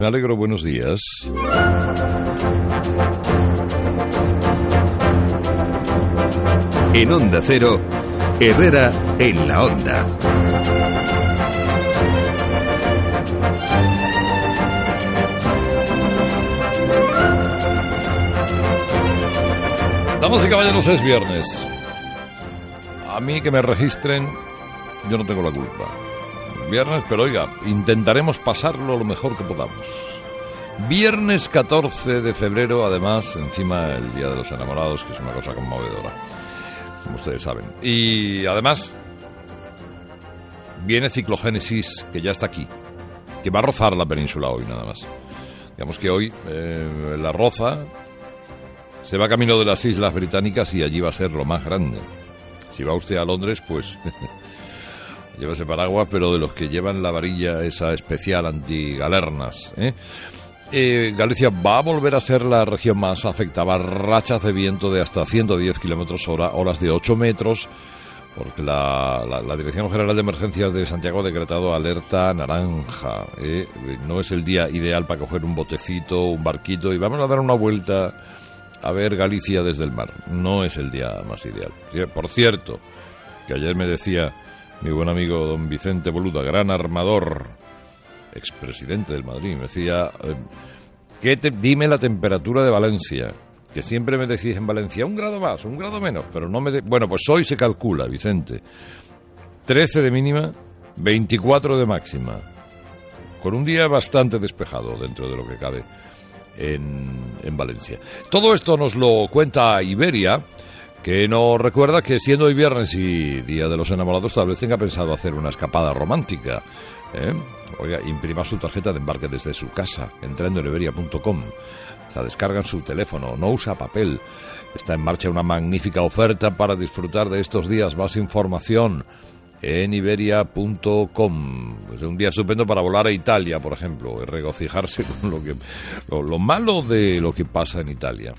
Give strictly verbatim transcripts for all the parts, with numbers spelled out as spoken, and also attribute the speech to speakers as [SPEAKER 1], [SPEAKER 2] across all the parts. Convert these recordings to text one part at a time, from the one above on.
[SPEAKER 1] Me alegro, buenos días.
[SPEAKER 2] En Onda Cero, Herrera en la Onda.
[SPEAKER 1] Damas y caballeros, es viernes. A mí que me registren, yo no tengo la culpa. Viernes, pero oiga, intentaremos pasarlo lo mejor que podamos. Viernes catorce de febrero, además, encima el Día de los Enamorados, que es una cosa conmovedora, como ustedes saben. Y además, viene Ciclogénesis, que ya está aquí, que va a rozar la península hoy, nada más. Digamos que hoy eh, la roza, se va camino de las Islas Británicas y allí va a ser lo más grande. Si va usted a Londres, pues llévese paraguas, pero de los que llevan la varilla esa especial anti-galernas, ¿eh? Eh, Galicia va a volver a ser la región más afectada. Rachas de viento de hasta ciento diez kilómetros hora, olas de ocho metros, porque la, la, la Dirección General de Emergencias de Santiago ha decretado alerta naranja, ¿eh? No es el día ideal para coger un botecito, un barquito y vamos a dar una vuelta a ver Galicia desde el mar. No es el día más ideal. Por cierto, que ayer me decía mi buen amigo don Vicente Boluda, gran armador, expresidente del Madrid, me decía, eh, ¿qué te, dime la temperatura de Valencia? Que siempre me decís en Valencia, un grado más, un grado menos, pero no me... De... Bueno, pues hoy se calcula, Vicente, trece de mínima, veinticuatro de máxima, con un día bastante despejado dentro de lo que cabe en, en Valencia. Todo esto nos lo cuenta Iberia, que nos recuerda que siendo hoy viernes y Día de los Enamorados, tal vez tenga pensado hacer una escapada romántica, ¿eh? Oiga, imprima su tarjeta de embarque desde su casa, entrando en iberia punto com, la descarga en su teléfono, no usa papel. Está en marcha una magnífica oferta para disfrutar de estos días. Más información en iberia punto com. Es un día estupendo para volar a Italia, por ejemplo, y regocijarse con lo que lo, lo malo de lo que pasa en Italia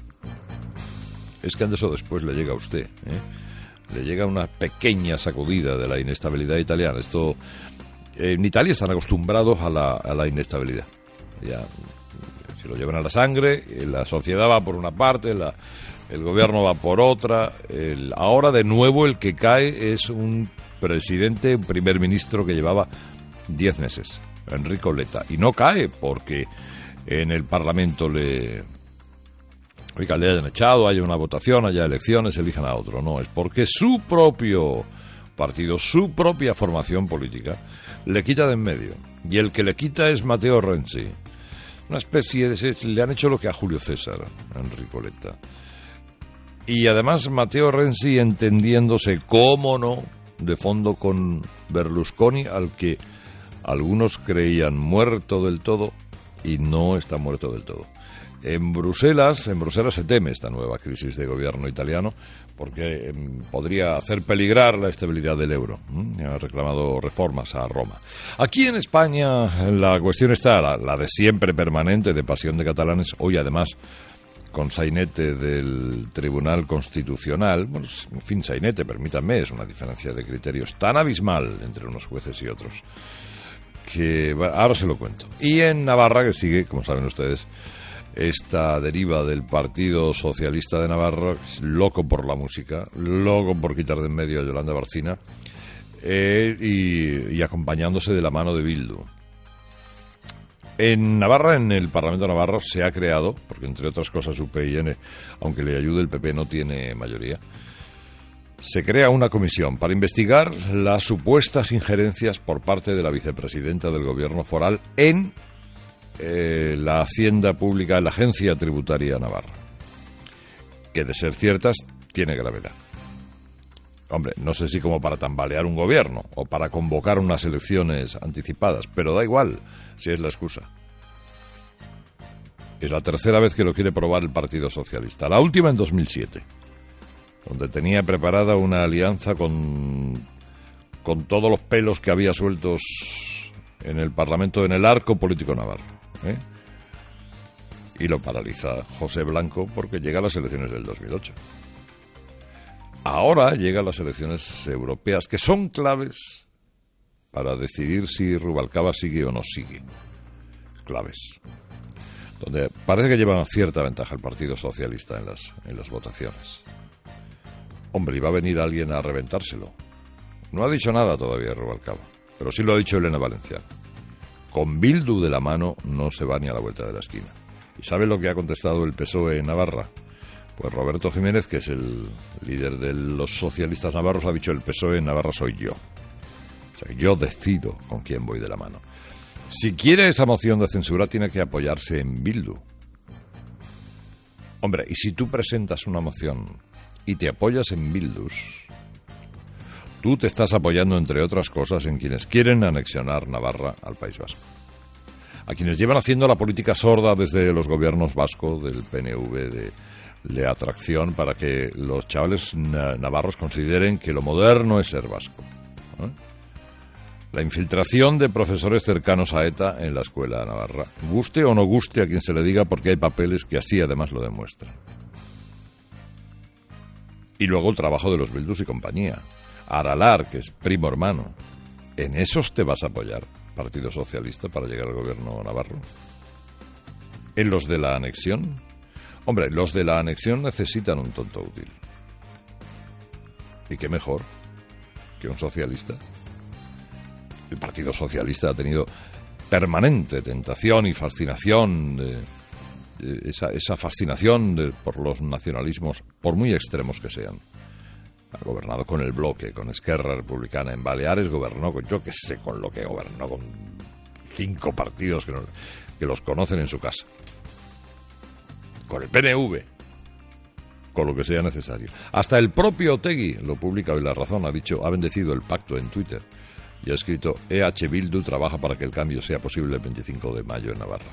[SPEAKER 1] es que antes o después le llega a usted, ¿eh? Le llega una pequeña sacudida de la inestabilidad italiana. Esto, en Italia están acostumbrados a la, a la inestabilidad. Ya, se lo llevan a la sangre, la sociedad va por una parte, la, el gobierno va por otra. El, ahora, de nuevo, el que cae es un presidente, un primer ministro que llevaba diez meses, Enrico Letta. Y no cae porque en el Parlamento le... Oiga, le hayan echado, haya una votación, haya elecciones, elijan a otro. No, es porque su propio partido, su propia formación política, le quita de en medio. Y el que le quita es Matteo Renzi. Una especie de... Le han hecho lo que a Julio César, a Enrico Letta. Y además Matteo Renzi entendiéndose, cómo no, de fondo con Berlusconi, al que algunos creían muerto del todo, y no está muerto del todo. En Bruselas, en Bruselas se teme esta nueva crisis de gobierno italiano porque eh, podría hacer peligrar la estabilidad del euro. ¿Mm? Ha reclamado reformas a Roma. Aquí en España la cuestión está, la, la de siempre permanente, de pasión de catalanes, hoy además con sainete del Tribunal Constitucional. Bueno, en fin, sainete, permítanme, es una diferencia de criterios tan abismal entre unos jueces y otros que bueno, ahora se lo cuento. Y en Navarra, que sigue, como saben ustedes, esta deriva del Partido Socialista de Navarra, loco por la música, loco por quitar de en medio a Yolanda Barcina, eh, y, y acompañándose de la mano de Bildu. En Navarra, en el Parlamento Navarro, se ha creado, porque entre otras cosas U P y N, aunque le ayude el P P, no tiene mayoría, se crea una comisión para investigar las supuestas injerencias por parte de la vicepresidenta del Gobierno foral en Eh, la Hacienda Pública, la Agencia Tributaria Navarra, que de ser ciertas tiene gravedad. Hombre, no sé si como para tambalear un gobierno o para convocar unas elecciones anticipadas, pero da igual si es la excusa. Es la tercera vez que lo quiere probar el Partido Socialista, la última en dos mil siete, donde tenía preparada una alianza con, con todos los pelos que había sueltos en el Parlamento, en el arco político navarro, ¿eh? Y lo paraliza José Blanco porque llega a las elecciones del dos mil ocho. Ahora llegan las elecciones europeas, que son claves para decidir si Rubalcaba sigue o no sigue. claves, donde parece que lleva cierta ventaja el Partido Socialista en las, en las votaciones. Hombre, y va a venir alguien a reventárselo. No ha dicho nada todavía Rubalcaba, pero sí lo ha dicho Elena Valenciano. Con Bildu de la mano no se va ni a la vuelta de la esquina. ¿Y sabe lo que ha contestado el P S O E en Navarra? Pues Roberto Jiménez, que es el líder de los socialistas navarros, ha dicho: el P S O E en Navarra soy yo. O sea, yo decido con quién voy de la mano. Si quiere esa moción de censura, tiene que apoyarse en Bildu. Hombre, y si tú presentas una moción y te apoyas en Bildus, tú te estás apoyando, entre otras cosas, en quienes quieren anexionar Navarra al País Vasco. A quienes llevan haciendo la política sorda desde los gobiernos vascos, del P N V, de, de atracción, para que los chavales navarros consideren que lo moderno es ser vasco. ¿Eh? La infiltración de profesores cercanos a ETA en la escuela navarra. Guste o no guste a quien se le diga, porque hay papeles que así además lo demuestran. Y luego el trabajo de los Bildus y compañía. Aralar, que es primo hermano. ¿En esos te vas a apoyar, Partido Socialista, para llegar al gobierno navarro? ¿En los de la anexión? Hombre, los de la anexión necesitan un tonto útil. ¿Y qué mejor que un socialista? El Partido Socialista ha tenido permanente tentación y fascinación, de, de esa, esa fascinación de, por los nacionalismos, por muy extremos que sean. Ha gobernado con el Bloque, con Esquerra Republicana. En Baleares gobernó con, yo qué sé, con lo que gobernó, con cinco partidos que, no, que los conocen en su casa. Con el P N V, con lo que sea necesario. Hasta el propio Otegi, lo publica hoy La Razón, ha dicho, ha bendecido el pacto en Twitter y ha escrito: E H Bildu trabaja para que el cambio sea posible el veinticinco de mayo en Navarra.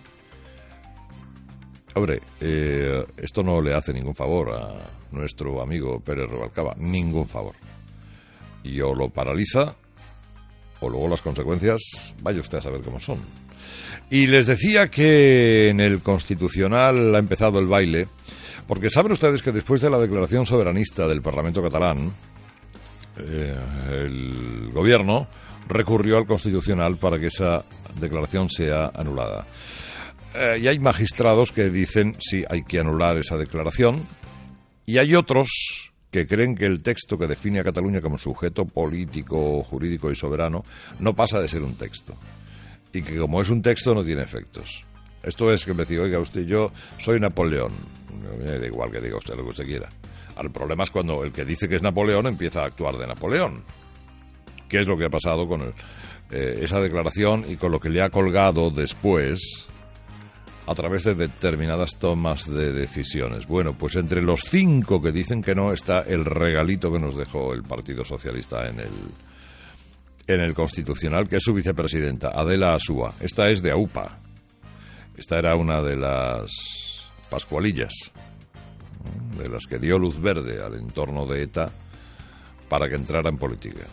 [SPEAKER 1] Hombre, eh, esto no le hace ningún favor a nuestro amigo Pérez Rubalcaba, ningún favor. Y o lo paraliza, o luego las consecuencias, vaya usted a saber cómo son. Y les decía que en el Constitucional ha empezado el baile, porque saben ustedes que después de la declaración soberanista del Parlamento catalán, eh, el gobierno recurrió al Constitucional para que esa declaración sea anulada. Eh, y hay magistrados que dicen sí, hay que anular esa declaración, y hay otros que creen que el texto que define a Cataluña como sujeto político, jurídico y soberano no pasa de ser un texto, y que como es un texto no tiene efectos. Esto es que me dice: oiga usted, yo soy Napoleón. Me da igual que diga usted lo que usted quiera. El problema es cuando el que dice que es Napoleón empieza a actuar de Napoleón. ¿Qué es lo que ha pasado con el, eh, esa declaración y con lo que le ha colgado después a través de determinadas tomas de decisiones? Bueno, pues entre los cinco que dicen que no está el regalito que nos dejó el Partido Socialista en el, en el Constitucional, que es su vicepresidenta, Adela Asúa. Esta es de AUPA. Esta era una de las pascualillas, de las que dio luz verde al entorno de ETA para que entrara en política.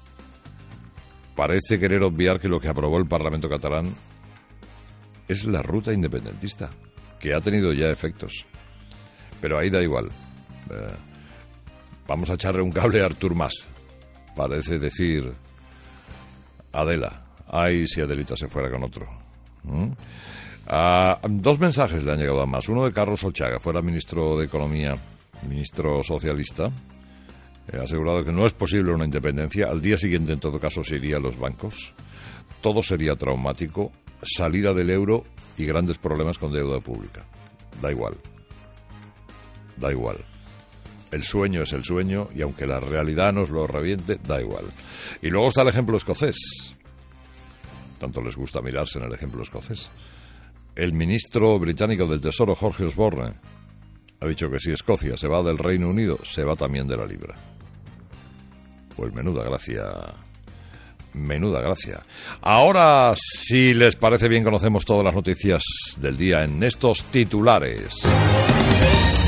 [SPEAKER 1] Parece querer obviar que lo que aprobó el Parlamento catalán es la ruta independentista, que ha tenido ya efectos. Pero ahí da igual. Eh, vamos a echarle un cable a Artur Mas, parece decir Adela. Ay, si Adelita se fuera con otro. ¿Mm? Ah, dos mensajes le han llegado a Mas. Uno de Carlos Olchaga, fuera ministro de Economía, ministro socialista. Ha asegurado que no es posible una independencia. Al día siguiente, en todo caso, se irían los bancos. Todo sería traumático. Salida del euro y grandes problemas con deuda pública. Da igual. Da igual. El sueño es el sueño y aunque la realidad nos lo reviente, da igual. Y luego está el ejemplo escocés. Tanto les gusta mirarse en el ejemplo escocés. El ministro británico del Tesoro, Jorge Osborne, ha dicho que si Escocia se va del Reino Unido, se va también de la libra. Pues menuda gracia... Menuda gracia. Ahora, si les parece bien, conocemos todas las noticias del día en estos titulares.